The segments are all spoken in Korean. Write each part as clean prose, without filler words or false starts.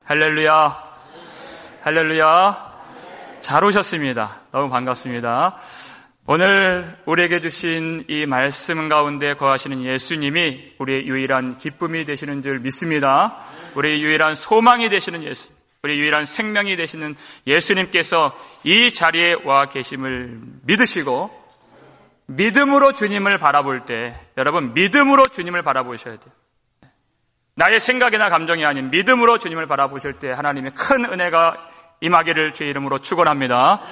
할렐루야. 할렐루야. 잘 오셨습니다. 너무 반갑습니다. 오늘 우리에게 주신 이 말씀 가운데 거하시는 예수님이 우리의 유일한 기쁨이 되시는 줄 믿습니다. 우리의 유일한 소망이 되시는 예수, 우리의 유일한 생명이 되시는 예수님께서 이 자리에 와 계심을 믿으시고 믿음으로 주님을 바라볼 때, 여러분 믿음으로 주님을 바라보셔야 돼요. 나의 생각이나 감정이 아닌 믿음으로 주님을 바라보실 때 하나님의 큰 은혜가 임하기를 주의 이름으로 축원합니다.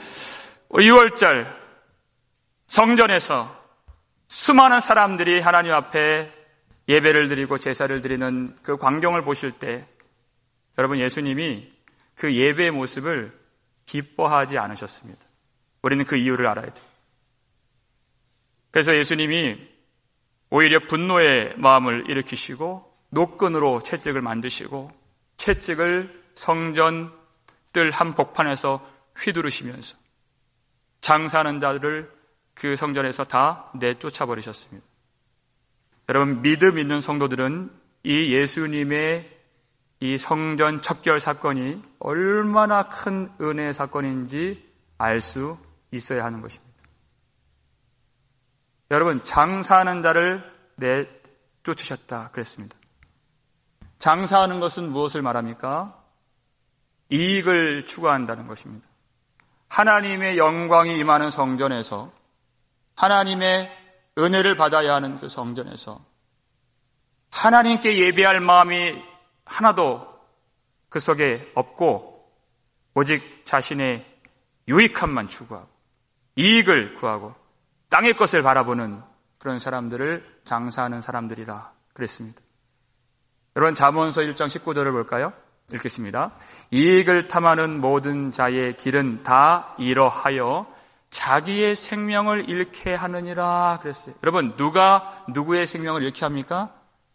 6월절 성전에서 수많은 사람들이 하나님 앞에 예배를 드리고 제사를 드리는 그 광경을 보실 때 여러분 예수님이 그 예배의 모습을 기뻐하지 않으셨습니다. 우리는 그 이유를 알아야 돼요. 그래서 예수님이 오히려 분노의 마음을 일으키시고 노끈으로 채찍을 만드시고 채찍을 성전 뜰 한복판에서 휘두르시면서 장사하는 자들을 그 성전에서 다 내쫓아 버리셨습니다. 여러분 믿음 있는 성도들은 이 예수님의 이 성전 척결 사건이 얼마나 큰 은혜의 사건인지 알 수 있어야 하는 것입니다. 여러분 장사하는 자를 내쫓으셨다 그랬습니다. 장사하는 것은 무엇을 말합니까? 이익을 추구한다는 것입니다. 하나님의 영광이 임하는 성전에서 하나님의 은혜를 받아야 하는 그 성전에서 하나님께 예배할 마음이 하나도 그 속에 없고 오직 자신의 유익함만 추구하고 이익을 구하고 땅의 것을 바라보는 그런 사람들을 장사하는 사람들이라 그랬습니다. 여러분 잠언서 1장 19절을 볼까요? 읽겠습니다. 이익을 탐하는 모든 자의 길은 다 이러하여 자기의 생명을 잃게 하느니라 그랬어요. 여러분 누가 누구의 생명을 잃게 합니까?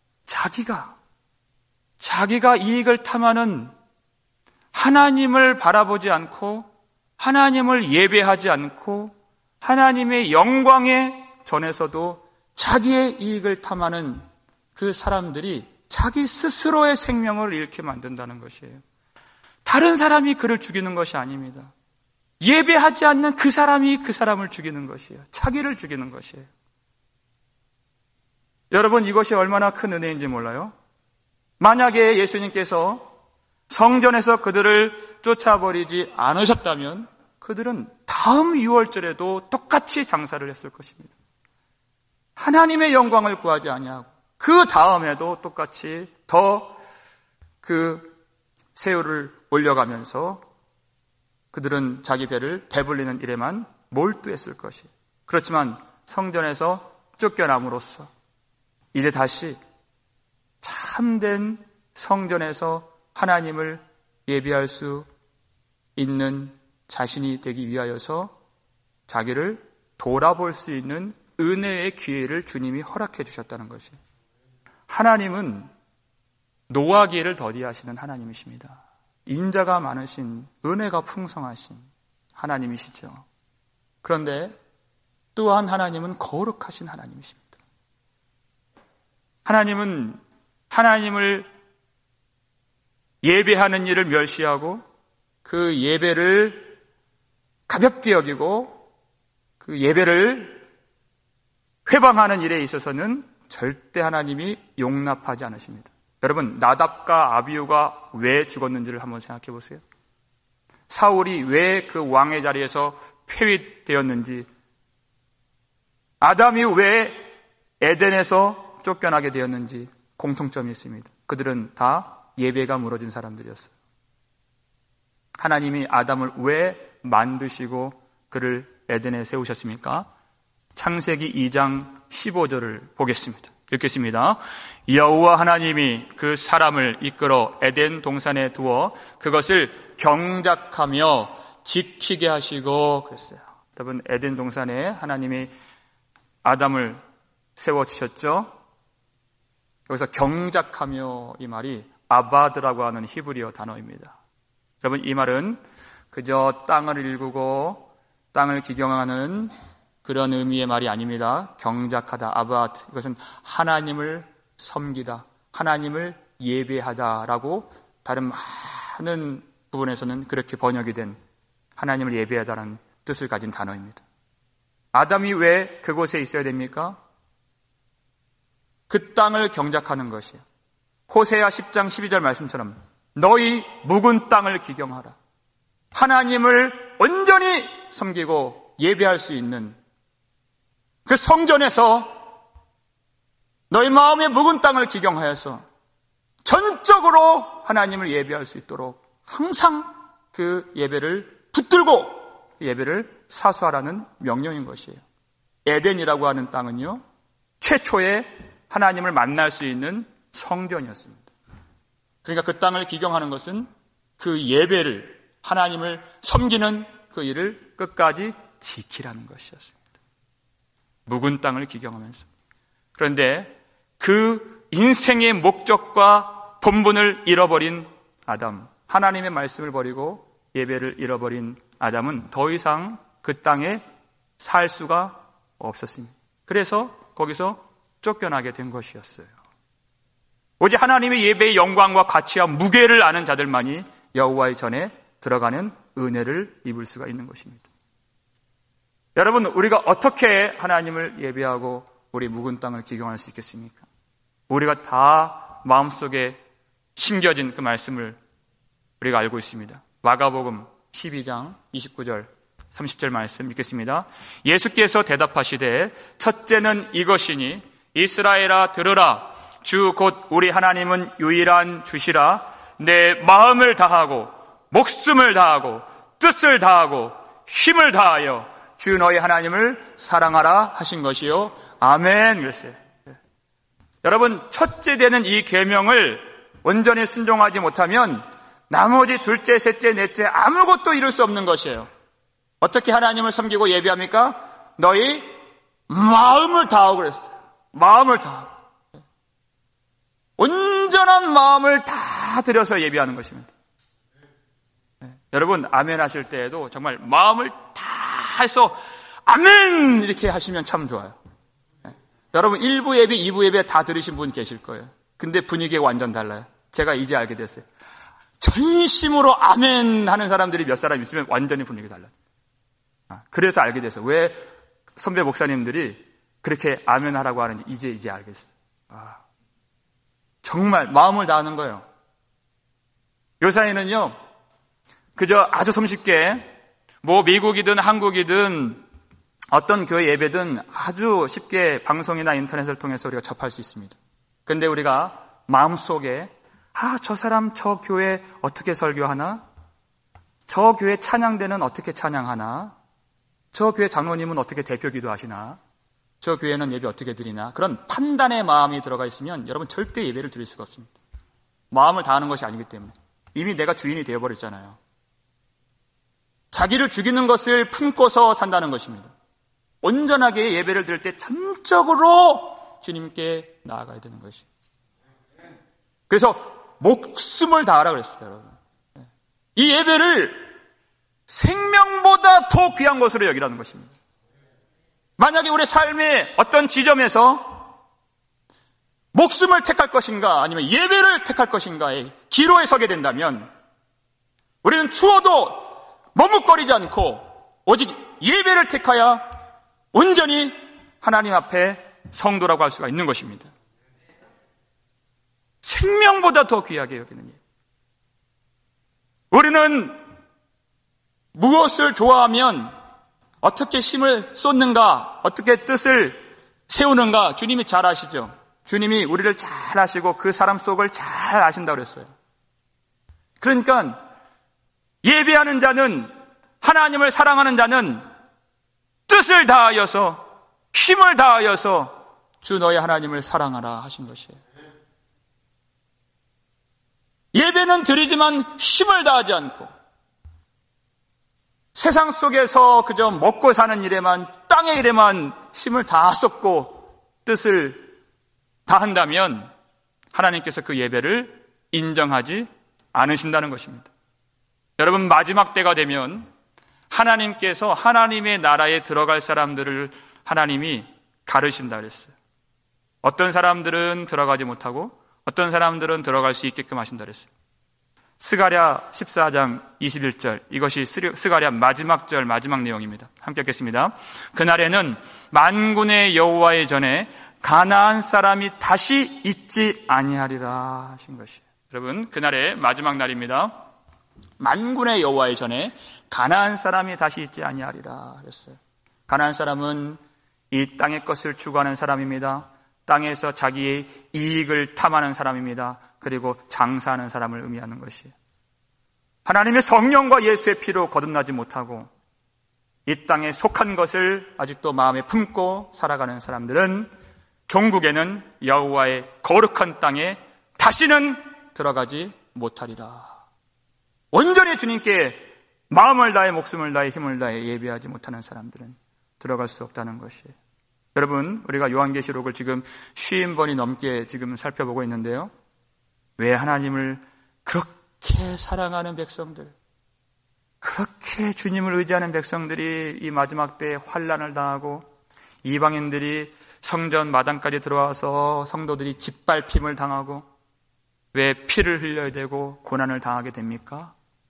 자기가 이익을 탐하는 하나님을 바라보지 않고 하나님을 예배하지 않고 하나님의 영광에 전에서도 자기의 이익을 탐하는 그 사람들이 자기 스스로의 생명을 잃게 만든다는 것이에요. 다른 사람이 그를 죽이는 것이 아닙니다. 예배하지 않는 그 사람이 그 사람을 죽이는 것이에요. 자기를 죽이는 것이에요. 여러분 이것이 얼마나 큰 은혜인지 몰라요? 만약에 예수님께서 성전에서 그들을 쫓아버리지 않으셨다면 그들은 다음 6월절에도 똑같이 장사를 했을 것입니다. 하나님의 영광을 구하지 아니하고 그 다음에도 똑같이 더 그 새우를 올려가면서 그들은 자기 배를 배불리는 일에만 몰두했을 것이에요. 그렇지만 성전에서 쫓겨남으로써 이제 다시 참된 성전에서 하나님을 예배할 수 있는 자신이 되기 위하여서 자기를 돌아볼 수 있는 은혜의 기회를 주님이 허락해 주셨다는 것이에요. 하나님은 노하기를 더디하시는 하나님이십니다. 인자가 많으신 은혜가 풍성하신 하나님이시죠. 그런데 또한 하나님은 거룩하신 하나님이십니다. 하나님은 하나님을 예배하는 일을 멸시하고 그 예배를 가볍게 여기고 그 예배를 회방하는 일에 있어서는 절대 하나님이 용납하지 않으십니다. 여러분 나답과 아비후가 왜 죽었는지를 한번 생각해 보세요. 사울이 왜 그 왕의 자리에서 폐위되었는지, 아담이 왜 에덴에서 쫓겨나게 되었는지 공통점이 있습니다. 그들은 다 예배가 무너진 사람들이었어요. 하나님이 아담을 왜 만드시고 그를 에덴에 세우셨습니까? 창세기 2장 15절을 보겠습니다. 읽겠습니다. 여호와 하나님이 그 사람을 이끌어 에덴 동산에 두어 그것을 경작하며 지키게 하시고 그랬어요. 여러분 에덴 동산에 하나님이 아담을 세워주셨죠. 여기서 경작하며 이 말이 아바드라고 하는 히브리어 단어입니다. 여러분 이 말은 그저 땅을 일구고 땅을 기경하는 그런 의미의 말이 아닙니다. 경작하다, 아바드, 이것은 하나님을 섬기다, 하나님을 예배하다라고 다른 많은 부분에서는 그렇게 번역이 된 하나님을 예배하다는 뜻을 가진 단어입니다. 아담이 왜 그곳에 있어야 됩니까? 그 땅을 경작하는 것이에요. 호세아 10장 12절 말씀처럼 너희 묵은 땅을 기경하라. 하나님을 온전히 섬기고 예배할 수 있는 그 성전에서 너희 마음의 묵은 땅을 기경하여서 전적으로 하나님을 예배할 수 있도록 항상 그 예배를 붙들고 예배를 사수하라는 명령인 것이에요. 에덴이라고 하는 땅은요, 최초의 하나님을 만날 수 있는 성전이었습니다. 그러니까 그 땅을 기경하는 것은 그 예배를, 하나님을 섬기는 그 일을 끝까지 지키라는 것이었습니다. 묵은 땅을 기경하면서. 그런데 그 인생의 목적과 본분을 잃어버린 아담, 하나님의 말씀을 버리고 예배를 잃어버린 아담은 더 이상 그 땅에 살 수가 없었습니다. 그래서 거기서 쫓겨나게 된 것이었어요. 오직 하나님의 예배의 영광과 가치와 무게를 아는 자들만이 여호와의 전에 들어가는 은혜를 입을 수가 있는 것입니다. 여러분, 우리가 어떻게 하나님을 예배하고 우리 묵은 땅을 기경할 수 있겠습니까? 우리가 다 마음속에 심겨진 그 말씀을 우리가 알고 있습니다. 마가복음 12장 29절 30절 말씀 읽겠습니다. 예수께서 대답하시되 첫째는 이것이니 이스라엘아 들으라. 주 곧 우리 하나님은 유일한 주시라. 내 마음을 다하고 목숨을 다하고 뜻을 다하고 힘을 다하여 주 너희 하나님을 사랑하라 하신 것이요. 아멘. 그랬어요. 여러분, 첫째 되는 이 계명을 온전히 순종하지 못하면 나머지 둘째, 셋째, 넷째 아무것도 이룰 수 없는 것이에요. 어떻게 하나님을 섬기고 예배합니까? 너희 마음을 다하고 그랬어요. 마음을 다하고. 온전한 마음을 다 들여서 예배하는 것입니다. 여러분, 아멘 하실 때에도 정말 마음을 다 해서 아멘 이렇게 하시면 참 좋아요. 여러분, 1부 예배, 2부 예배 다 들으신 분 계실 거예요. 근데 분위기가 완전 달라요. 제가 이제 알게 됐어요. 전심으로 아멘 하는 사람들이 몇 사람 있으면 완전히 분위기가 달라요. 그래서 알게 됐어요. 왜 선배 목사님들이 그렇게 아멘 하라고 하는지 이제 알겠어요. 정말 마음을 다하는 거예요. 요사이는요, 그저 아주 손쉽게 뭐 미국이든 한국이든 어떤 교회 예배든 아주 쉽게 방송이나 인터넷을 통해서 우리가 접할 수 있습니다. 근데 우리가 마음속에 저 사람 저 교회 어떻게 설교하나? 저 교회 찬양대는 어떻게 찬양하나? 저 교회 장로님은 어떻게 대표 기도하시나? 저 교회는 예배 어떻게 드리나? 그런 판단의 마음이 들어가 있으면 여러분 절대 예배를 드릴 수가 없습니다. 마음을 다하는 것이 아니기 때문에. 이미 내가 주인이 되어버렸잖아요. 자기를 죽이는 것을 품고서 산다는 것입니다. 온전하게 예배를 드릴 때 전적으로 주님께 나아가야 되는 것이. 그래서 목숨을 다하라 그랬어요, 여러분. 이 예배를 생명보다 더 귀한 것으로 여기라는 것입니다. 만약에 우리 삶의 어떤 지점에서 목숨을 택할 것인가 아니면 예배를 택할 것인가의 기로에 서게 된다면 우리는 추워도 머뭇거리지 않고 오직 예배를 택하여 온전히 하나님 앞에 성도라고 할 수가 있는 것입니다. 생명보다 더 귀하게 여기는 일. 우리는 무엇을 좋아하면 어떻게 힘을 쏟는가, 어떻게 뜻을 세우는가 주님이 잘 아시죠. 주님이 우리를 잘 아시고 그 사람 속을 잘 아신다고 그랬어요. 그러니까 예배하는 자는, 하나님을 사랑하는 자는 뜻을 다하여서, 힘을 다하여서 주 너희 하나님을 사랑하라 하신 것이에요. 예배는 드리지만 힘을 다하지 않고 세상 속에서 그저 먹고 사는 일에만, 땅의 일에만 힘을 다 쏟고 뜻을 다한다면 하나님께서 그 예배를 인정하지 않으신다는 것입니다. 여러분, 마지막 때가 되면 하나님께서 하나님의 나라에 들어갈 사람들을 하나님이 가르신다 그랬어요. 어떤 사람들은 들어가지 못하고 어떤 사람들은 들어갈 수 있게끔 하신다 그랬어요. 스가랴 14장 21절, 이것이 스가랴 마지막 절, 마지막 내용입니다. 함께 읽겠습니다. 그날에는 만군의 여호와의 전에 가나안 사람이 다시 있지 아니하리라 하신 것이에요. 여러분, 그날의 마지막 날입니다. 만군의 여호와의 전에 가나안 사람이 다시 있지 아니하리라 그랬어요. 가나안 사람은 이 땅의 것을 추구하는 사람입니다. 땅에서 자기의 이익을 탐하는 사람입니다. 그리고 장사하는 사람을 의미하는 것이에요. 하나님의 성령과 예수의 피로 거듭나지 못하고 이 땅에 속한 것을 아직도 마음에 품고 살아가는 사람들은 종국에는 여호와의 거룩한 땅에 다시는 들어가지 못하리라. 온전히 주님께 마음을 다해 목숨을 다해 힘을 다해 예배하지 못하는 사람들은 들어갈 수 없다는 것이에요. 여러분, 우리가 요한계시록을 지금 50번이 넘게 지금 살펴보고 있는데요. 왜 하나님을 그렇게 사랑하는 백성들, 그렇게 주님을 의지하는 백성들이 이 마지막 때에 환난을 당하고 이방인들이 성전 마당까지 들어와서 성도들이 짓밟힘을 당하고 왜 피를 흘려야 되고 고난을 당하게 됩니까?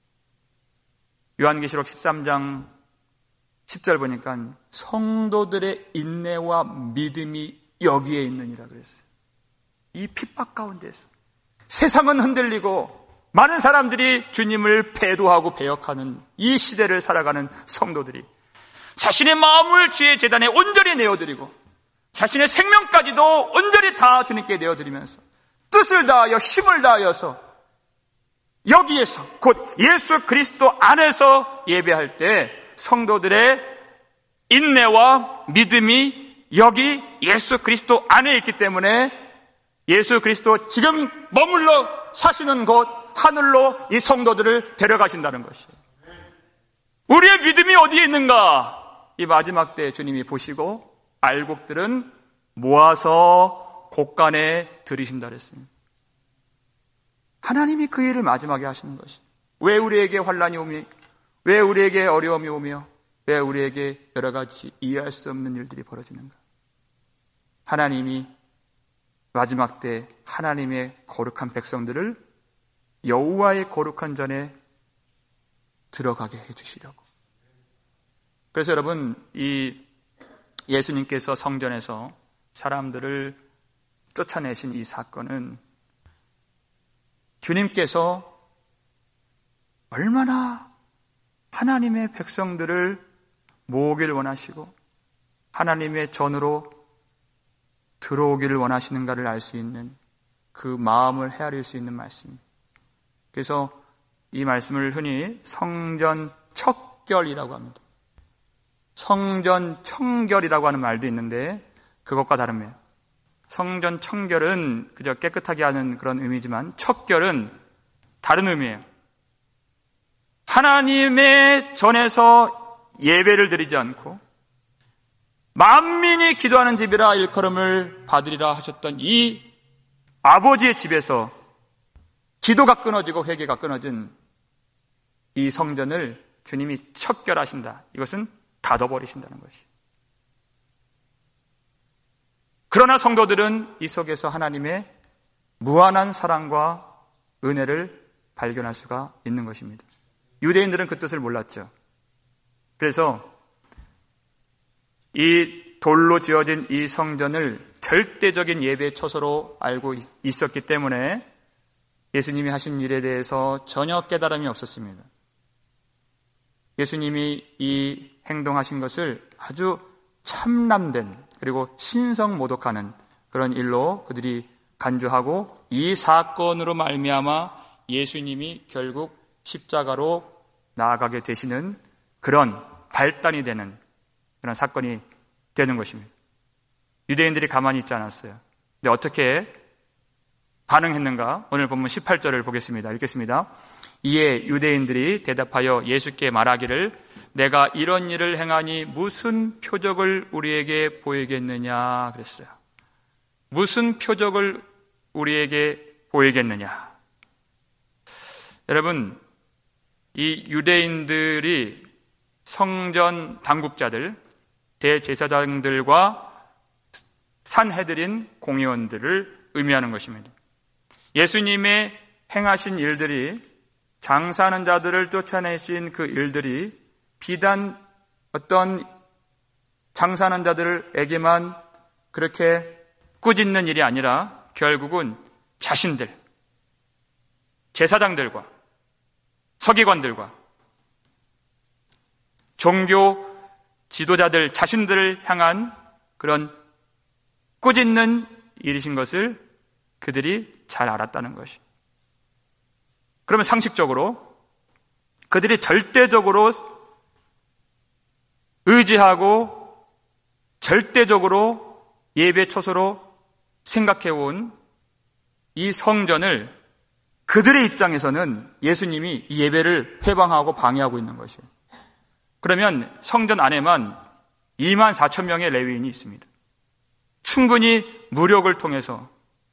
요한계시록 13장 10절 보니까 성도들의 인내와 믿음이 여기에 있느니라 그랬어요. 이 핍박 가운데서 세상은 흔들리고 많은 사람들이 주님을 배도하고 배역하는 이 시대를 살아가는 성도들이 자신의 마음을 주의 제단에 온전히 내어드리고 자신의 생명까지도 온전히 다 주님께 내어드리면서 뜻을 다하여 힘을 다하여서 여기에서 곧 예수 그리스도 안에서 예배할 때 성도들의 인내와 믿음이 여기 예수 그리스도 안에 있기 때문에 예수 그리스도 지금 머물러 사시는 곳 하늘로 이 성도들을 데려가신다는 것이에요. 우리의 믿음이 어디에 있는가? 이 마지막 때 주님이 보시고 알곡들은 모아서 곳간에 들이신다 그랬습니다. 하나님이 그 일을 마지막에 하시는 것이. 왜 우리에게 환난이 오며, 왜 우리에게 어려움이 오며, 왜 우리에게 여러 가지 이해할 수 없는 일들이 벌어지는가? 하나님이 마지막 때 하나님의 거룩한 백성들을 여호와의 거룩한 전에 들어가게 해주시려고. 그래서 여러분, 이 예수님께서 성전에서 사람들을 쫓아내신 이 사건은 주님께서 얼마나 하나님의 백성들을 모으기를 원하시고 하나님의 전으로 들어오기를 원하시는가를 알 수 있는 그 마음을 헤아릴 수 있는 말씀입니다. 그래서 이 말씀을 흔히 성전 척결이라고 합니다. 성전 청결이라고 하는 말도 있는데 그것과 다릅니다. 성전 청결은 그저 깨끗하게 하는 그런 의미지만 척결은 다른 의미예요. 하나님의 전에서 예배를 드리지 않고 만민이 기도하는 집이라 일컬음을 받으리라 하셨던 이 아버지의 집에서 기도가 끊어지고 회개가 끊어진 이 성전을 주님이 척결하신다. 이것은 닫아버리신다는 것이에요. 그러나 성도들은 이 속에서 하나님의 무한한 사랑과 은혜를 발견할 수가 있는 것입니다. 유대인들은 그 뜻을 몰랐죠. 그래서 이 돌로 지어진 이 성전을 절대적인 예배의 처소로 알고 있었기 때문에 예수님이 하신 일에 대해서 전혀 깨달음이 없었습니다. 예수님이 이 행동하신 것을 아주 참람된 그리고 신성모독하는 그런 일로 그들이 간주하고 이 사건으로 말미암아 예수님이 결국 십자가로 나아가게 되시는 그런 발단이 되는 그런 사건이 되는 것입니다. 유대인들이 가만히 있지 않았어요. 근데 어떻게 반응했는가? 오늘 본문 18절을 보겠습니다. 읽겠습니다. 이에 유대인들이 대답하여 예수께 말하기를 내가 이런 일을 행하니 무슨 표적을 우리에게 보이겠느냐 그랬어요. 무슨 표적을 우리에게 보이겠느냐. 여러분, 이 유대인들이 성전 당국자들, 대제사장들과 산헤드린 공의원들을 의미하는 것입니다. 예수님의 행하신 일들이 장사하는 자들을 쫓아내신 그 일들이 비단 어떤 장사하는 자들에게만 그렇게 꾸짖는 일이 아니라 결국은 자신들, 제사장들과 서기관들과 종교 지도자들 자신들을 향한 그런 꾸짖는 일이신 것을 그들이 잘 알았다는 것이. 그러면 상식적으로 그들이 절대적으로 의지하고 절대적으로 예배 초소로 생각해온 이 성전을 그들의 입장에서는 예수님이 이 예배를 회방하고 방해하고 있는 것이에요. 그러면 성전 안에만 24,000명의 레위인이 있습니다. 충분히 무력을 통해서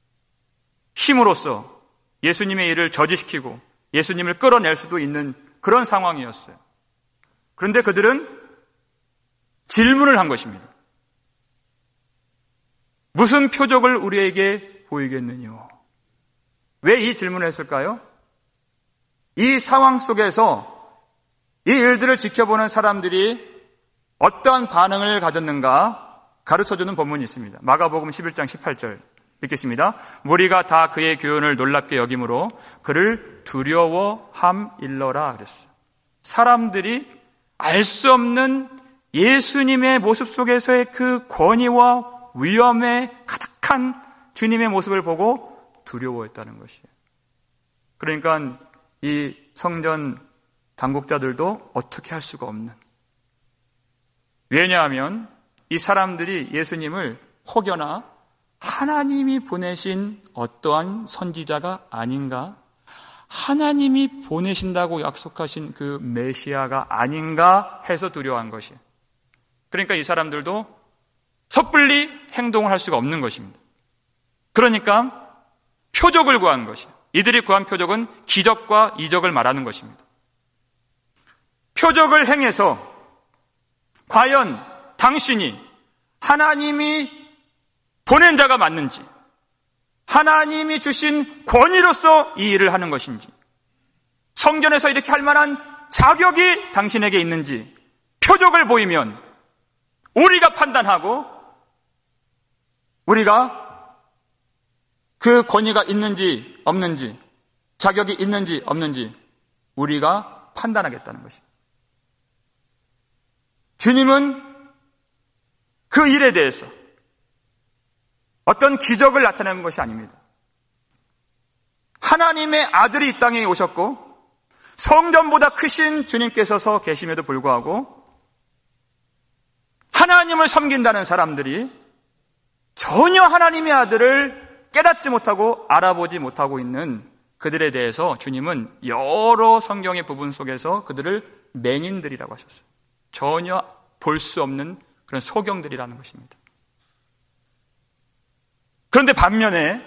힘으로써 예수님의 일을 저지시키고 예수님을 끌어낼 수도 있는 그런 상황이었어요. 그런데 그들은 질문을 한 것입니다. 무슨 표적을 우리에게 보이겠느냐? 왜 이 질문을 했을까요? 이 상황 속에서 이 일들을 지켜보는 사람들이 어떠한 반응을 가졌는가 가르쳐주는 본문이 있습니다. 마가복음 11장 18절 읽겠습니다. 무리가 다 그의 교훈을 놀랍게 여김으로 그를 두려워함일러라 그랬어요. 사람들이 알 수 없는 예수님의 모습 속에서의 그 권위와 위엄에 가득한 주님의 모습을 보고 두려워했다는 것이에요. 그러니까 이 성전 당국자들도 어떻게 할 수가 없는. 왜냐하면 이 사람들이 예수님을 혹여나 하나님이 보내신 어떠한 선지자가 아닌가, 하나님이 보내신다고 약속하신 그 메시아가 아닌가 해서 두려워한 것이에요. 그러니까 이 사람들도 섣불리 행동을 할 수가 없는 것입니다. 그러니까 표적을 구한 것이에요. 이들이 구한 표적은 기적과 이적을 말하는 것입니다. 표적을 행해서 과연 당신이 하나님이 보낸 자가 맞는지, 하나님이 주신 권위로서 이 일을 하는 것인지, 성전에서 이렇게 할 만한 자격이 당신에게 있는지 표적을 보이면 우리가 판단하고 우리가 그 권위가 있는지 없는지, 자격이 있는지 없는지 우리가 판단하겠다는 것입니다. 주님은 그 일에 대해서 어떤 기적을 나타내는 것이 아닙니다. 하나님의 아들이 이 땅에 오셨고 성전보다 크신 주님께서 서 계심에도 불구하고 하나님을 섬긴다는 사람들이 전혀 하나님의 아들을 깨닫지 못하고 알아보지 못하고 있는 그들에 대해서 주님은 여러 성경의 부분 속에서 그들을 맹인들이라고 하셨어요. 전혀 볼 수 없는 그런 소경들이라는 것입니다. 그런데 반면에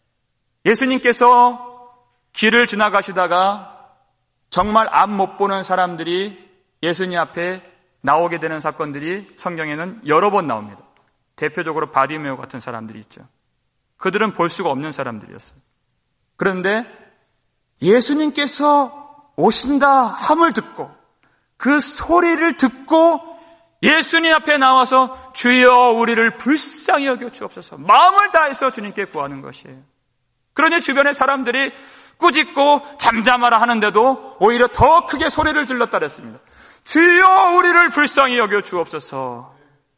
예수님께서 길을 지나가시다가 정말 앞 못 보는 사람들이 예수님 앞에 나오게 되는 사건들이 성경에는 여러 번 나옵니다. 대표적으로 바디메오 같은 사람들이 있죠. 그들은 볼 수가 없는 사람들이었어요. 그런데 예수님께서 오신다 함을 듣고 그 소리를 듣고 예수님 앞에 나와서 주여 우리를 불쌍히 여겨 주옵소서 마음을 다해서 주님께 구하는 것이에요. 그러니 주변의 사람들이 꾸짖고 잠잠하라 하는데도 오히려 더 크게 소리를 질렀다 그랬습니다. 주여 우리를 불쌍히 여겨 주옵소서.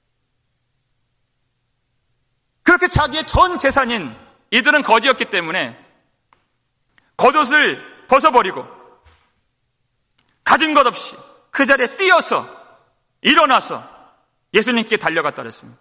그렇게 자기의 전 재산인 이들은 거지였기 때문에 겉옷을 벗어버리고 가진 것 없이 그 자리에 뛰어서 일어나서 예수님께 달려갔다 그랬습니다.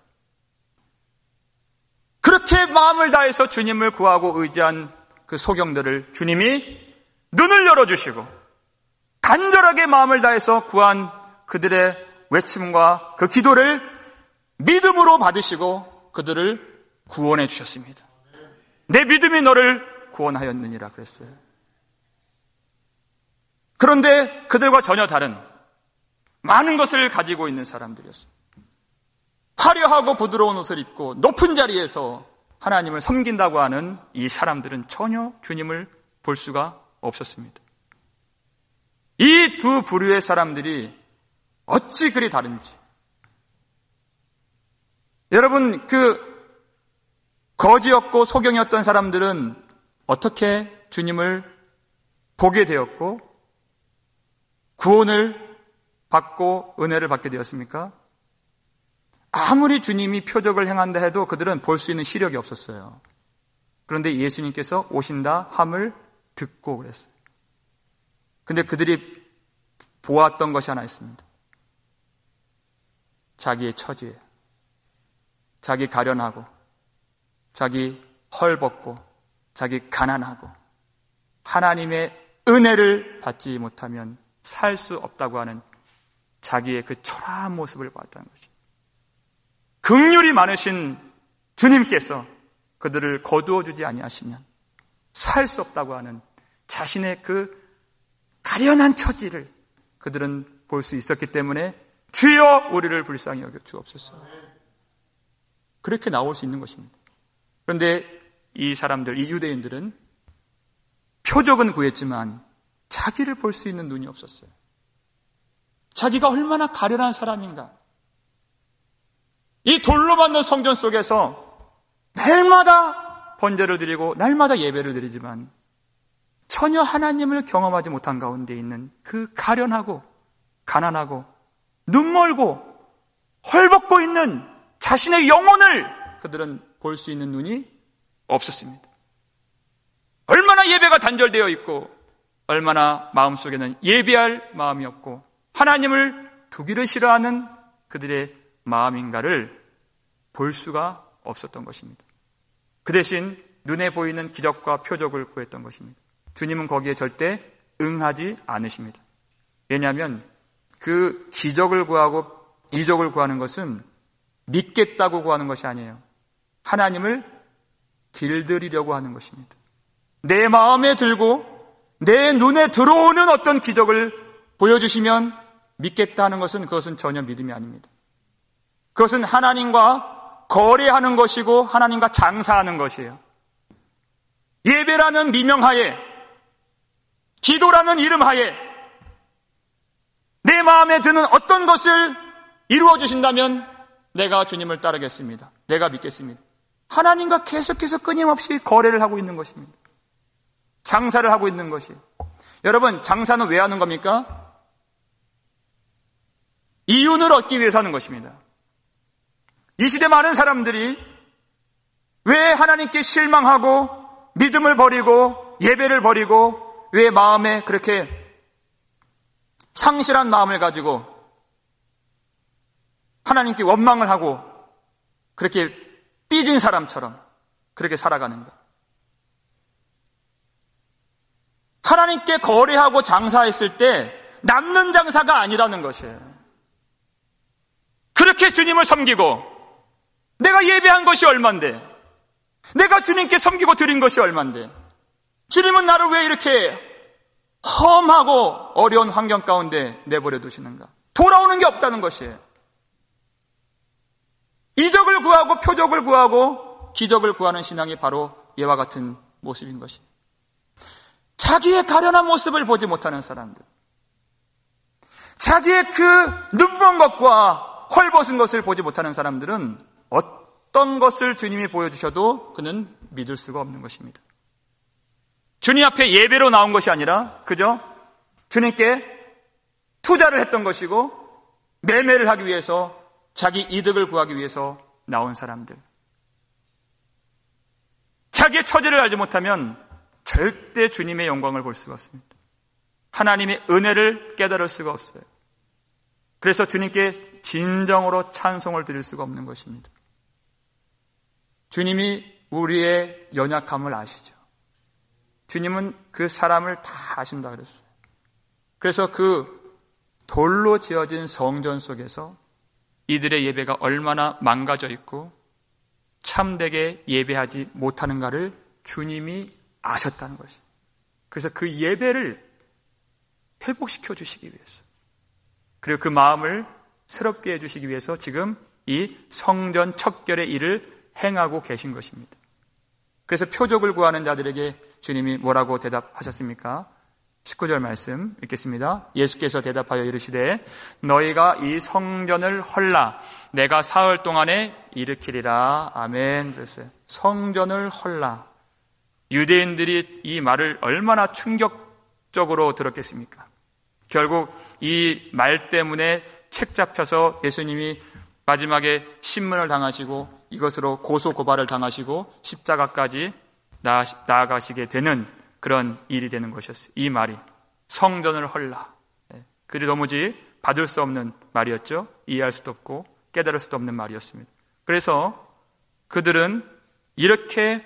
그렇게 마음을 다해서 주님을 구하고 의지한 그 소경들을 주님이 눈을 열어주시고 간절하게 마음을 다해서 구한 그들의 외침과 그 기도를 믿음으로 받으시고 그들을 구원해 주셨습니다. 내 믿음이 너를 구원하였느니라 그랬어요. 그런데 그들과 전혀 다른 많은 것을 가지고 있는 사람들이었어요. 화려하고 부드러운 옷을 입고 높은 자리에서 하나님을 섬긴다고 하는 이 사람들은 전혀 주님을 볼 수가 없었습니다. 이 두 부류의 사람들이 어찌 그리 다른지. 여러분, 거지였고 소경이었던 사람들은 어떻게 주님을 보게 되었고 구원을 받고 은혜를 받게 되었습니까? 아무리 주님이 표적을 행한다 해도 그들은 볼 수 있는 시력이 없었어요. 그런데 예수님께서 오신다 함을 듣고 그랬어요. 근데 그들이 보았던 것이 하나 있습니다. 자기의 처지예요. 자기 가련하고, 자기 헐벗고, 자기 가난하고, 하나님의 은혜를 받지 못하면 살 수 없다고 하는 자기의 그 초라한 모습을 봤다는 것입니다. 긍휼이 많으신 주님께서 그들을 거두어 주지 아니하시면 살 수 없다고 하는 자신의 그 가련한 처지를 그들은 볼 수 있었기 때문에 주여 우리를 불쌍히 여겨 주옵소서. 그렇게 나올 수 있는 것입니다. 그런데 이 사람들, 이 유대인들은 표적은 구했지만 자기를 볼 수 있는 눈이 없었어요. 자기가 얼마나 가련한 사람인가. 이 돌로 만든 성전 속에서 날마다 번제를 드리고 날마다 예배를 드리지만 전혀 하나님을 경험하지 못한 가운데 있는 그 가련하고 가난하고 눈멀고 헐벗고 있는 자신의 영혼을 그들은 볼 수 있는 눈이 없었습니다. 얼마나 예배가 단절되어 있고 얼마나 마음속에는 예배할 마음이 없고 하나님을 두기를 싫어하는 그들의 마음인가를 볼 수가 없었던 것입니다. 그 대신 눈에 보이는 기적과 표적을 구했던 것입니다. 주님은 거기에 절대 응하지 않으십니다. 왜냐하면 그 기적을 구하고 이적을 구하는 것은 믿겠다고 구하는 것이 아니에요. 하나님을 길들이려고 하는 것입니다. 내 마음에 들고 내 눈에 들어오는 어떤 기적을 보여주시면 믿겠다 하는 것은 그것은 전혀 믿음이 아닙니다. 그것은 하나님과 거래하는 것이고 하나님과 장사하는 것이에요. 예배라는 미명하에, 기도라는 이름하에 내 마음에 드는 어떤 것을 이루어 주신다면 내가 주님을 따르겠습니다. 내가 믿겠습니다. 하나님과 계속해서 끊임없이 거래를 하고 있는 것입니다. 장사를 하고 있는 것이에요. 여러분, 장사는 왜 하는 겁니까? 이윤을 얻기 위해서 하는 것입니다. 이 시대 많은 사람들이 왜 하나님께 실망하고 믿음을 버리고 예배를 버리고 왜 마음에 그렇게 상실한 마음을 가지고 하나님께 원망을 하고 그렇게 삐진 사람처럼 그렇게 살아가는가? 하나님께 거래하고 장사했을 때 남는 장사가 아니라는 것이에요. 그렇게 주님을 섬기고 내가 예배한 것이 얼만데, 내가 주님께 섬기고 드린 것이 얼만데, 주님은 나를 왜 이렇게 험하고 어려운 환경 가운데 내버려 두시는가? 돌아오는 게 없다는 것이에요. 이적을 구하고 표적을 구하고 기적을 구하는 신앙이 바로 이와 같은 모습인 것이에요. 자기의 가련한 모습을 보지 못하는 사람들, 자기의 그 눈먼 것과 헐벗은 것을 보지 못하는 사람들은 어떤 것을 주님이 보여주셔도 그는 믿을 수가 없는 것입니다. 주님 앞에 예배로 나온 것이 아니라 그저 주님께 투자를 했던 것이고 매매를 하기 위해서 자기 이득을 구하기 위해서 나온 사람들, 자기의 처지를 알지 못하면 절대 주님의 영광을 볼 수가 없습니다. 하나님의 은혜를 깨달을 수가 없어요. 그래서 주님께 진정으로 찬송을 드릴 수가 없는 것입니다. 주님이 우리의 연약함을 아시죠. 주님은 그 사람을 다 아신다 그랬어요. 그래서 그 돌로 지어진 성전 속에서 이들의 예배가 얼마나 망가져 있고 참되게 예배하지 못하는가를 주님이 아셨다는 것이에요. 그래서 그 예배를 회복시켜 주시기 위해서, 그리고 그 마음을 새롭게 해주시기 위해서 지금 이 성전 척결의 일을 행하고 계신 것입니다. 그래서 표적을 구하는 자들에게 주님이 뭐라고 대답하셨습니까? 19절 말씀 읽겠습니다. 예수께서 대답하여 이르시되 너희가 이 성전을 헐라 내가 사흘 동안에 일으키리라. 아멘. 그랬어요. 성전을 헐라. 유대인들이 이 말을 얼마나 충격적으로 들었겠습니까? 결국 이 말 때문에 책 잡혀서 예수님이 마지막에 신문을 당하시고 이것으로 고소고발을 당하시고 십자가까지 나아가시게 되는 그런 일이 되는 것이었어요. 이 말이 성전을 헐라. 그리 도무지 받을 수 없는 말이었죠. 이해할 수도 없고 깨달을 수도 없는 말이었습니다. 그래서 그들은 이렇게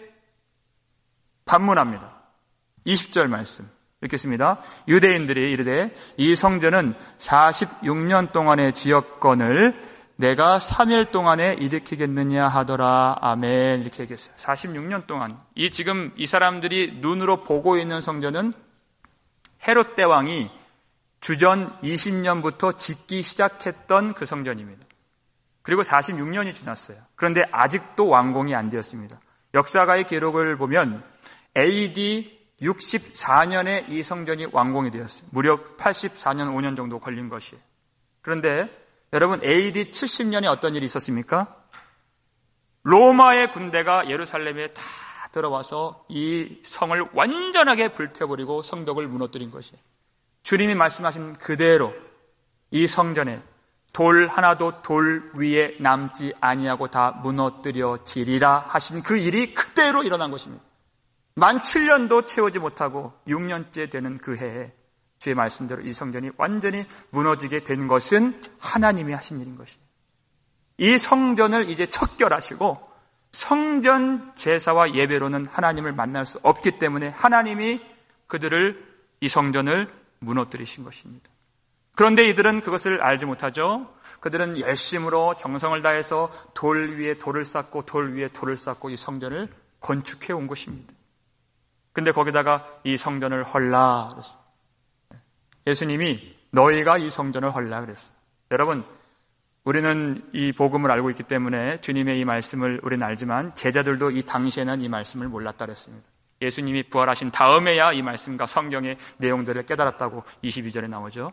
반문합니다. 20절 말씀 읽겠습니다. 유대인들이 이르되 이 성전은 46년 동안의 지역건을 내가 3일 동안에 일으키겠느냐 하더라. 아멘. 이렇게 얘기했어요. 46년 동안. 지금 이 사람들이 눈으로 보고 있는 성전은 헤롯 대왕이 주전 20년부터 짓기 시작했던 그 성전입니다. 그리고 46년이 지났어요. 그런데 아직도 완공이 안 되었습니다. 역사가의 기록을 보면 AD 64년에 이 성전이 완공이 되었어요. 무려 84년 5년 정도 걸린 것이에요. 그런데 여러분 AD 70년에 어떤 일이 있었습니까? 로마의 군대가 예루살렘에 다 들어와서 이 성을 완전하게 불태워버리고 성벽을 무너뜨린 것이에요. 주님이 말씀하신 그대로 이 성전에 돌 하나도 돌 위에 남지 아니하고 다 무너뜨려지리라 하신 그 일이 그대로 일어난 것입니다. 만 7년도 채우지 못하고 6년째 되는 그 해에 주의 말씀대로 이 성전이 완전히 무너지게 된 것은 하나님이 하신 일인 것이에요. 이 성전을 이제 척결하시고 성전 제사와 예배로는 하나님을 만날 수 없기 때문에 하나님이 그들을 이 성전을 무너뜨리신 것입니다. 그런데 이들은 그것을 알지 못하죠. 그들은 열심으로 정성을 다해서 돌 위에 돌을 쌓고 돌 위에 돌을 쌓고 이 성전을 건축해 온 것입니다. 근데 거기다가 이 성전을 헐라 그랬어요. 예수님이 너희가 이 성전을 헐라 그랬어요. 여러분, 우리는 이 복음을 알고 있기 때문에 주님의 이 말씀을 우리는 알지만 제자들도 이 당시에는 이 말씀을 몰랐다 그랬습니다. 예수님이 부활하신 다음에야 이 말씀과 성경의 내용들을 깨달았다고 22절에 나오죠.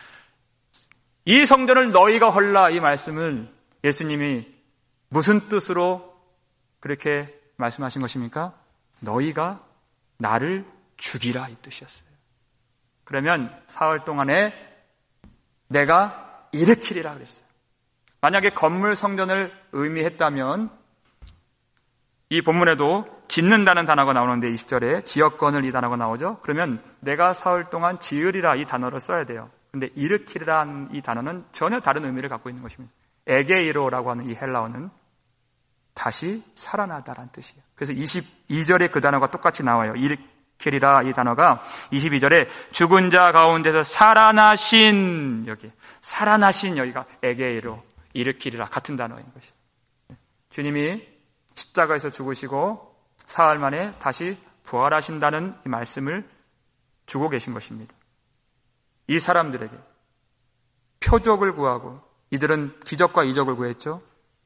이 성전을 너희가 헐라 이 말씀을 예수님이 무슨 뜻으로 그렇게 말씀하신 것입니까? 너희가 나를 죽이라 이 뜻이었어요. 그러면 사흘 동안에 내가 일으키리라 그랬어요. 만약에 건물 성전을 의미했다면 이 본문에도 짓는다는 단어가 나오는데 20절에 지역건을 이 단어가 나오죠. 그러면 내가 사흘 동안 지으리라 이 단어를 써야 돼요. 근데 일으키리라는 이 단어는 전혀 다른 의미를 갖고 있는 것입니다. 에게이로라고 하는 이 헬라어는 다시 살아나다라는 뜻이에요. 그래서 22절에 그 단어가 똑같이 나와요. 일으키리라 이 단어가 22절에 죽은 자 가운데서 살아나신 여기 살아나신 여기가 에게이로 일으키리라 같은 단어인 것이에요. 주님이 십자가에서 죽으시고 사흘 만에 다시 부활하신다는 이 말씀을 주고 계신 것입니다. 이 사람들에게 표적을 구하고 이들은 기적과 이적을 구했죠.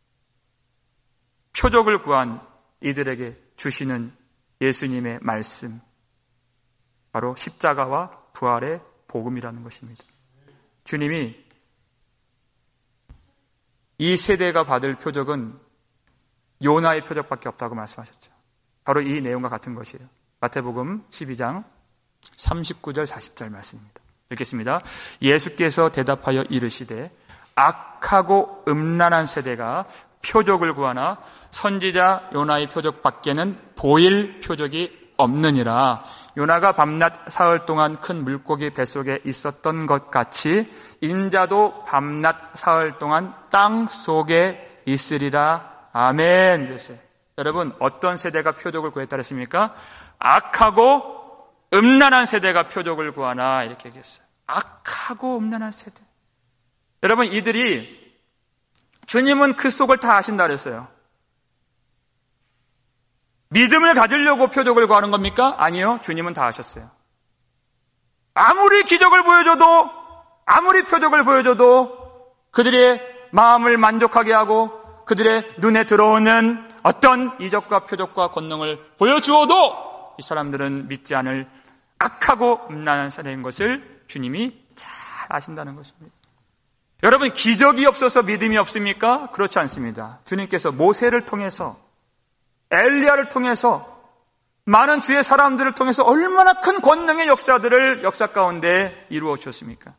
표적을 구한 이들에게 주시는 예수님의 말씀 바로 십자가와 부활의 복음이라는 것입니다. 주님이 이 세대가 받을 표적은 요나의 표적밖에 없다고 말씀하셨죠. 바로 이 내용과 같은 것이에요. 마태복음 12장 39절 40절 말씀입니다. 읽겠습니다. 예수께서 대답하여 이르시되 악하고 음란한 세대가 표적을 구하나 선지자 요나의 표적밖에는 보일 표적이 없느니라. 요나가 밤낮 사흘 동안 큰 물고기 뱃속에 있었던 것 같이 인자도 밤낮 사흘 동안 땅 속에 있으리라. 아멘. 그랬어요. 여러분, 어떤 세대가 표적을 구했다 그랬습니까? 악하고 음란한 세대가 표적을 구하나 이렇게 얘기했어요. 악하고 음란한 세대. 여러분, 이들이 주님은 그 속을 다 아신다 그랬어요. 믿음을 가지려고 표적을 구하는 겁니까? 아니요. 주님은 다 아셨어요. 아무리 기적을 보여줘도 아무리 표적을 보여줘도 그들의 마음을 만족하게 하고 그들의 눈에 들어오는 어떤 이적과 표적과 권능을 보여주어도 이 사람들은 믿지 않을 악하고 음란한 세대인 것을 주님이 잘 아신다는 것입니다. 여러분, 기적이 없어서 믿음이 없습니까? 그렇지 않습니다. 주님께서 모세를 통해서, 엘리야를 통해서, 많은 주의 사람들을 통해서 얼마나 큰 권능의 역사들을 역사 가운데 이루어 주셨습니까?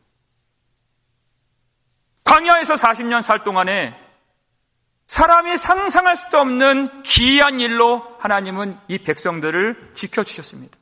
광야에서 40년 살 동안에 사람이 상상할 수도 없는 기이한 일로 하나님은 이 백성들을 지켜주셨습니다.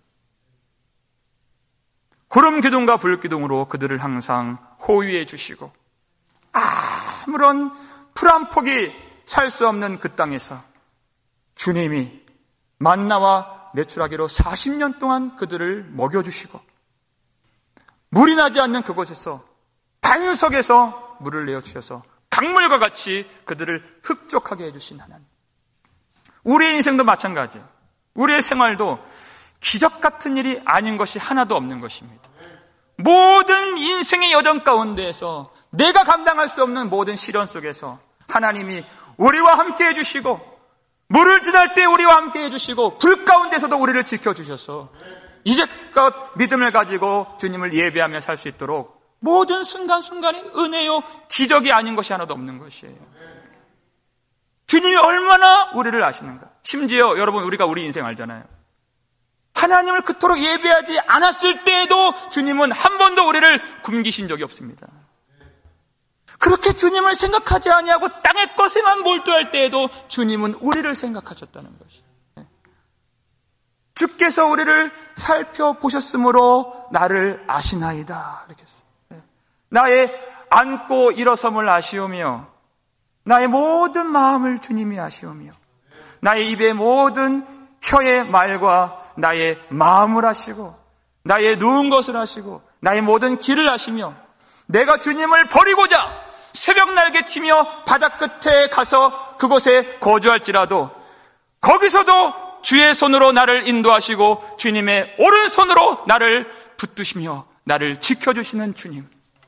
구름 기둥과 불 기둥으로 그들을 항상 호위해 주시고, 아무런 풀 한 폭이 살 수 없는 그 땅에서 주님이 만나와 메추라기로 40년 동안 그들을 먹여주시고, 물이 나지 않는 그곳에서 반석에서 물을 내어주셔서 강물과 같이 그들을 흡족하게 해주신 하나님. 우리의 인생도 마찬가지예요. 우리의 생활도 기적 같은 일이 아닌 것이 하나도 없는 것입니다. 모든 인생의 여정 가운데에서 내가 감당할 수 없는 모든 시련 속에서 하나님이 우리와 함께 해주시고, 물을 지날 때 우리와 함께 해주시고, 불 가운데서도 우리를 지켜주셔서 이제껏 믿음을 가지고 주님을 예배하며 살 수 있도록 모든 순간순간이 은혜요 기적이 아닌 것이 하나도 없는 것이에요. 주님이 얼마나 우리를 아시는가. 심지어 여러분, 우리가 우리 인생 알잖아요. 하나님을 그토록 예배하지 않았을 때에도 주님은 한 번도 우리를 굶기신 적이 없습니다. 그렇게 주님을 생각하지 아니하고 땅의 것에만 몰두할 때에도 주님은 우리를 생각하셨다는 것이에요. 주께서 우리를 살펴보셨으므로 나를 아시나이다. 이렇게 했어요. 나의 앉고 일어섬을 아시오며, 나의 모든 마음을 주님이 아시오며, 나의 입의 모든 혀의 말과 나의 마음을 아시고, 나의 누운 것을 아시고, 나의 모든 길을 아시며, 내가 주님을 버리고자 새벽 날개 치며 바다 끝에 가서 그곳에 거주할지라도 거기서도 주의 손으로 나를 인도하시고 주님의 오른손으로 나를 붙드시며 나를 지켜주시는 주님.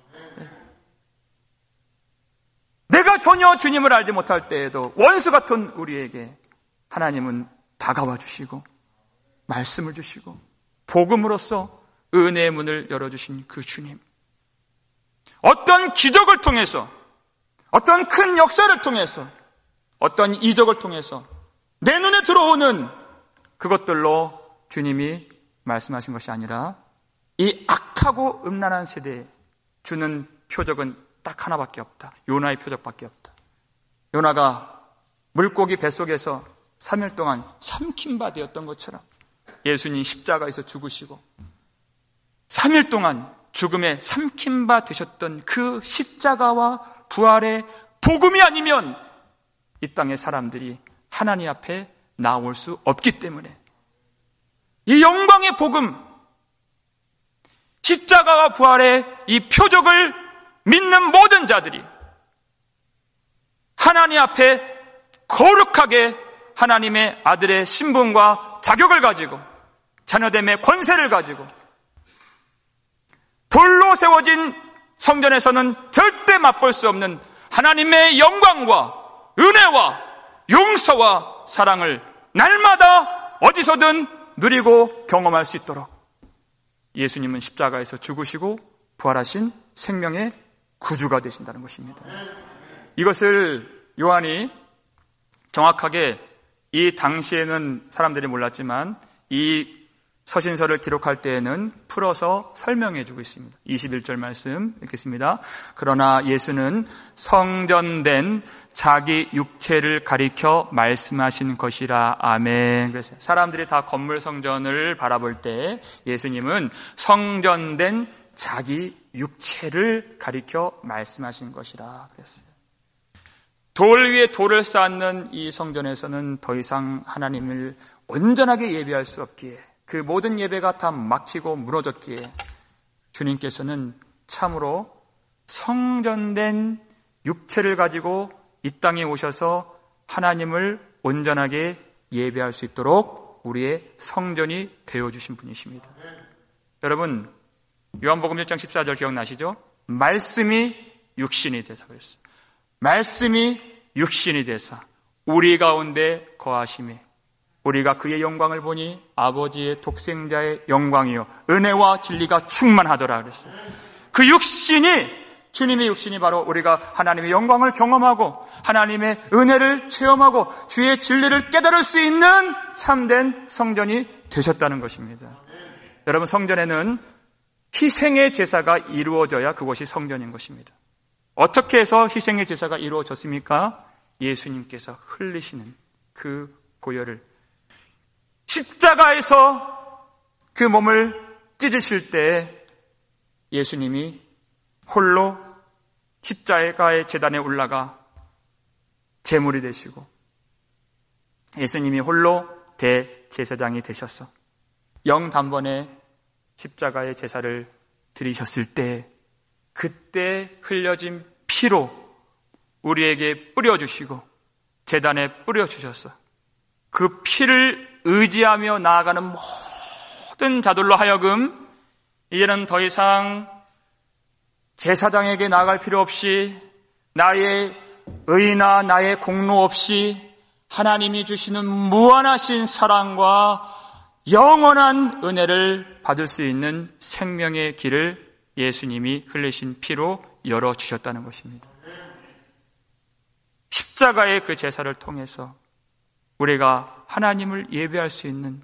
내가 전혀 주님을 알지 못할 때에도 원수 같은 우리에게 하나님은 다가와 주시고 말씀을 주시고 복음으로써 은혜의 문을 열어주신 그 주님. 어떤 기적을 통해서, 어떤 큰 역사를 통해서, 어떤 이적을 통해서 내 눈에 들어오는 그것들로 주님이 말씀하신 것이 아니라 이 악하고 음란한 세대에 주는 표적은 딱 하나밖에 없다. 요나의 표적밖에 없다. 요나가 물고기 뱃속에서 3일 동안 삼킨 바 되었던 것처럼 예수님 십자가에서 죽으시고 3일 동안 죽음에 삼킨 바 되셨던 그 십자가와 부활의 복음이 아니면 이 땅의 사람들이 하나님 앞에 나올 수 없기 때문에 이 영광의 복음, 십자가와 부활의 이 표적을 믿는 모든 자들이 하나님 앞에 거룩하게 하나님의 아들의 신분과 자격을 가지고 자녀됨의 권세를 가지고 돌로 세워진 성전에서는 절대 맛볼 수 없는 하나님의 영광과 은혜와 용서와 사랑을 날마다 어디서든 누리고 경험할 수 있도록 예수님은 십자가에서 죽으시고 부활하신 생명의 구주가 되신다는 것입니다. 이것을 요한이 정확하게 이 당시에는 사람들이 몰랐지만 이 서신서를 기록할 때에는 풀어서 설명해 주고 있습니다. 21절 말씀 읽겠습니다. 그러나 예수는 성전된 자기 육체를 가리켜 말씀하신 것이라. 아멘. 그래서 사람들이 다 건물 성전을 바라볼 때 예수님은 성전된 자기 육체를 가리켜 말씀하신 것이라 그랬어요. 돌 위에 돌을 쌓는 이 성전에서는 더 이상 하나님을 온전하게 예배할 수 없기에 그 모든 예배가 다 막히고 무너졌기에 주님께서는 참으로 성전된 육체를 가지고 이 땅에 오셔서 하나님을 온전하게 예배할 수 있도록 우리의 성전이 되어주신 분이십니다. 여러분, 요한복음 1장 14절 기억나시죠? 말씀이 육신이 되사 그랬어요. 말씀이 육신이 되사 우리 가운데 거하심에 우리가 그의 영광을 보니 아버지의 독생자의 영광이요 은혜와 진리가 충만하더라 그랬어요. 그 육신이, 주님의 육신이 바로 우리가 하나님의 영광을 경험하고 하나님의 은혜를 체험하고 주의 진리를 깨달을 수 있는 참된 성전이 되셨다는 것입니다. 여러분, 성전에는 희생의 제사가 이루어져야 그것이 성전인 것입니다. 어떻게 해서 희생의 제사가 이루어졌습니까? 예수님께서 흘리시는 그 보혈을, 십자가에서 그 몸을 찢으실 때 예수님이 홀로 십자가의 제단에 올라가 제물이 되시고 예수님이 홀로 대제사장이 되셔서 영단번에 십자가의 제사를 드리셨을 때 그때 흘려진 피로 우리에게 뿌려주시고 제단에 뿌려주셔서 그 피를 의지하며 나아가는 모든 자들로 하여금 이제는 더 이상 제사장에게 나아갈 필요 없이 나의 의나 나의 공로 없이 하나님이 주시는 무한하신 사랑과 영원한 은혜를 받을 수 있는 생명의 길을 예수님이 흘리신 피로 열어주셨다는 것입니다. 십자가의 그 제사를 통해서 우리가 하나님을 예배할 수 있는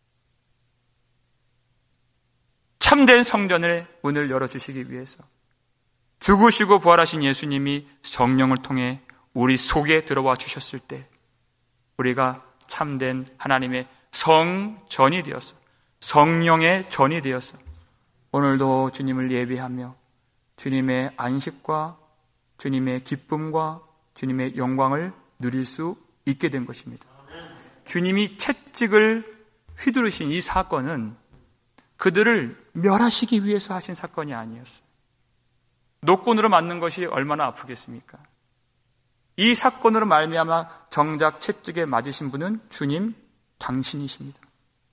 참된 성전의 문을 열어주시기 위해서 죽으시고 부활하신 예수님이 성령을 통해 우리 속에 들어와 주셨을 때 우리가 참된 하나님의 성전이 되었어, 성령의 전이 되었어 오늘도 주님을 예배하며 주님의 안식과 주님의 기쁨과 주님의 영광을 누릴 수 있게 된 것입니다. 주님이 채찍을 휘두르신 이 사건은 그들을 멸하시기 위해서 하신 사건이 아니었어요. 노끈으로 맞는 것이 얼마나 아프겠습니까? 이 사건으로 말미암아 정작 채찍에 맞으신 분은 주님 당신이십니다.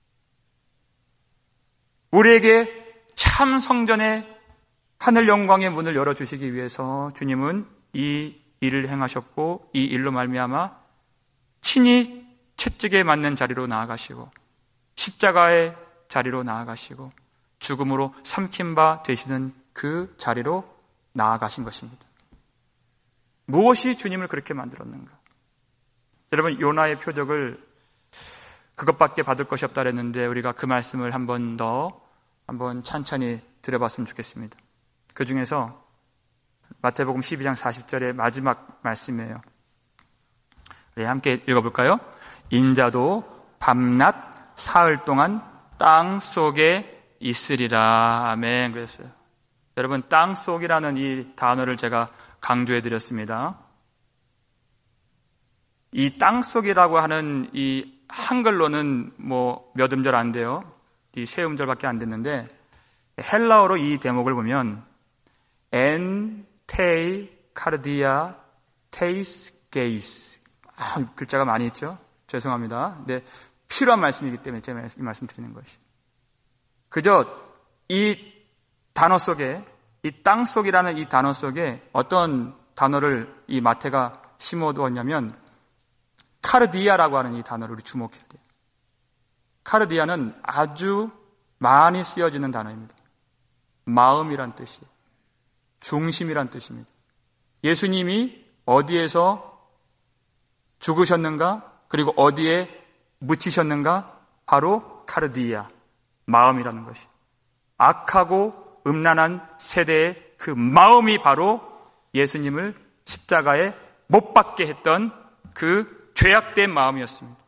우리에게 참 성전의 하늘 영광의 문을 열어주시기 위해서 주님은 이 일을 행하셨고 이 일로 말미암아 친히 채찍에 맞는 자리로 나아가시고 십자가의 자리로 나아가시고 죽음으로 삼킨 바 되시는 그 자리로 나아가신 것입니다. 무엇이 주님을 그렇게 만들었는가? 여러분, 요나의 표적을 그것밖에 받을 것이 없다 그랬는데 우리가 그 말씀을 한번 천천히 들어봤으면 좋겠습니다. 그 중에서 마태복음 12장 40절의 마지막 말씀이에요. 네, 함께 읽어볼까요? 인자도 밤낮 사흘 동안 땅 속에 있으리라. 아멘. 그랬어요. 여러분, 땅 속이라는 이 단어를 제가 강조해 드렸습니다. 이 땅 속이라고 하는 이 한글로는 몇 음절 안 돼요. 이 세 음절밖에 안 됐는데 헬라어로 이 대목을 보면 엔 테이 카르디아 테이스 게이스. 글자가 많이 있죠? 죄송합니다. 근데 필요한 말씀이기 때문에 제가 이 말씀 드리는 것이. 그저 이 단어 속에, 이 땅 속이라는 이 단어 속에 어떤 단어를 이 마태가 심어두었냐면 카르디아라고 하는 이 단어를 우리 주목해야 돼요. 카르디아는 아주 많이 쓰여지는 단어입니다. 마음이란 뜻이에요. 중심이란 뜻입니다. 예수님이 어디에서 죽으셨는가? 그리고 어디에 묻히셨는가? 바로 카르디아, 마음이라는 것이. 악하고 음란한 세대의 그 마음이 바로 예수님을 십자가에 못 박게 했던 그 죄악된 마음이었습니다.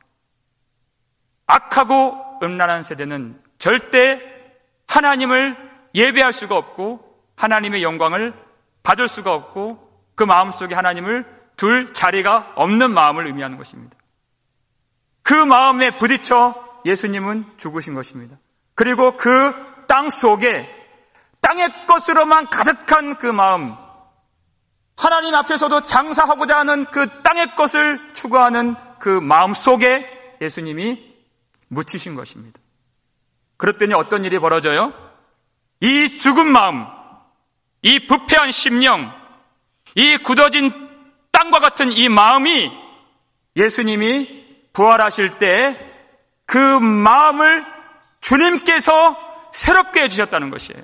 악하고 음란한 세대는 절대 하나님을 예배할 수가 없고 하나님의 영광을 받을 수가 없고 그 마음속에 하나님을 둘 자리가 없는 마음을 의미하는 것입니다. 그 마음에 부딪혀 예수님은 죽으신 것입니다. 그리고 그 땅 속에 땅의 것으로만 가득한 그 마음, 하나님 앞에서도 장사하고자 하는 그 땅의 것을 추구하는 그 마음 속에 예수님이 묻히신 것입니다. 그랬더니 어떤 일이 벌어져요? 이 죽은 마음, 이 부패한 심령, 이 굳어진 땅과 같은 이 마음이 예수님이 부활하실 때 그 마음을 주님께서 새롭게 해주셨다는 것이에요.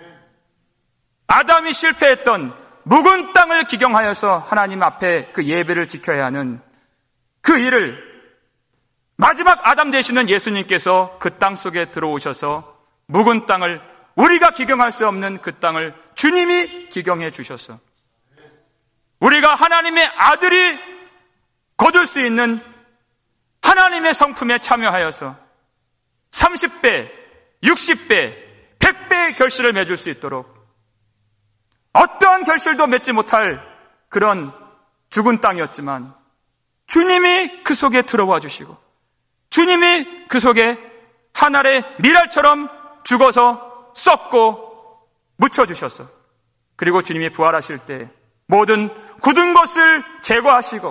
아담이 실패했던 묵은 땅을 기경하여서 하나님 앞에 그 예배를 지켜야 하는 그 일을 마지막 아담 되시는 예수님께서 그 땅 속에 들어오셔서 묵은 땅을, 우리가 기경할 수 없는 그 땅을 주님이 기경해 주셔서 우리가 하나님의 아들이 거둘 수 있는 하나님의 성품에 참여하여서 30배, 60배, 100배의 결실을 맺을 수 있도록 어떠한 결실도 맺지 못할 그런 죽은 땅이었지만 주님이 그 속에 들어와 주시고 주님이 그 속에 한 알의 밀알처럼 죽어서 썩고 묻혀주셔서 그리고 주님이 부활하실 때 모든 굳은 것을 제거하시고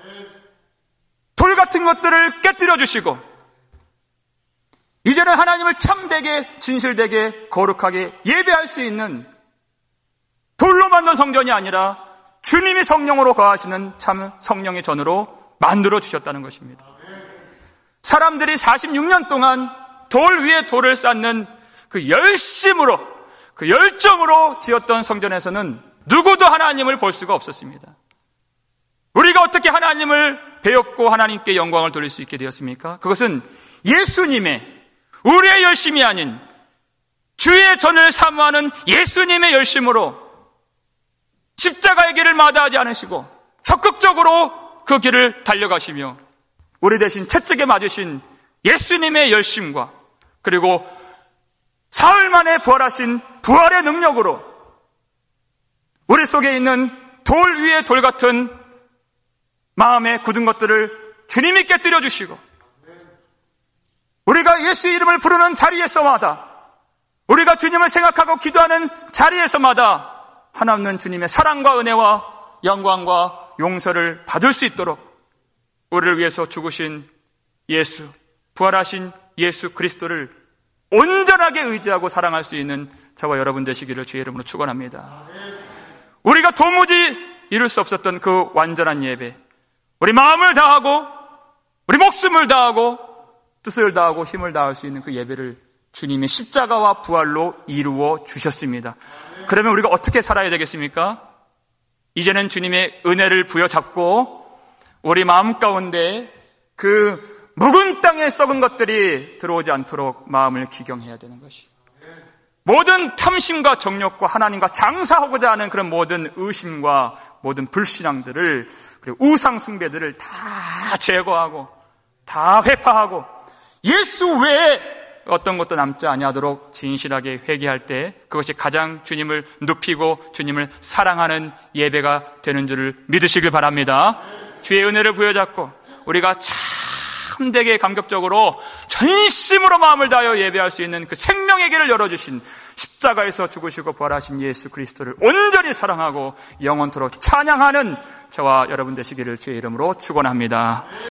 돌 같은 것들을 깨뜨려 주시고 이제는 하나님을 참되게 진실되게 거룩하게 예배할 수 있는 돌로 만든 성전이 아니라 주님이 성령으로 거하시는 참 성령의 전으로 만들어 주셨다는 것입니다. 사람들이 46년 동안 돌 위에 돌을 쌓는 그 열심으로, 그 열정으로 지었던 성전에서는 누구도 하나님을 볼 수가 없었습니다. 우리가 어떻게 하나님을 배웠고 하나님께 영광을 돌릴 수 있게 되었습니까? 그것은 예수님의, 우리의 열심이 아닌 주의 전을 사모하는 예수님의 열심으로 십자가의 길을 마다하지 않으시고 적극적으로 그 길을 달려가시며 우리 대신 채찍에 맞으신 예수님의 열심과 그리고 사흘 만에 부활하신 부활의 능력으로 우리 속에 있는 돌 위에 돌 같은 마음에 굳은 것들을 주님이 깨뜨려 주시고 우리가 예수 이름을 부르는 자리에서마다 우리가 주님을 생각하고 기도하는 자리에서마다 하나없는 주님의 사랑과 은혜와 영광과 용서를 받을 수 있도록 우리를 위해서 죽으신 예수, 부활하신 예수 그리스도를 온전하게 의지하고 사랑할 수 있는 저와 여러분 되시기를 주의 이름으로 축원합니다. 우리가 도무지 이룰 수 없었던 그 완전한 예배, 우리 마음을 다하고 우리 목숨을 다하고 뜻을 다하고 힘을 다할 수 있는 그 예배를 주님의 십자가와 부활로 이루어 주셨습니다. 그러면 우리가 어떻게 살아야 되겠습니까? 이제는 주님의 은혜를 부여잡고 우리 마음 가운데 그 묵은 땅에 썩은 것들이 들어오지 않도록 마음을 기경해야 되는 것이, 모든 탐심과 정욕과 하나님과 장사하고자 하는 그런 모든 의심과 모든 불신앙들을, 그리고 우상 숭배들을 다 제거하고 다 회파하고 예수 외에 어떤 것도 남지 아니하도록 진실하게 회개할 때 그것이 가장 주님을 눕히고 주님을 사랑하는 예배가 되는 줄을 믿으시길 바랍니다. 주의 은혜를 부여잡고 우리가 참되게 감격적으로 전심으로 마음을 다하여 예배할 수 있는 그 생명의 길을 열어주신 십자가에서 죽으시고 부활하신 예수 그리스도를 온전히 사랑하고 영원토록 찬양하는 저와 여러분 되시기를 주의 이름으로 축원합니다.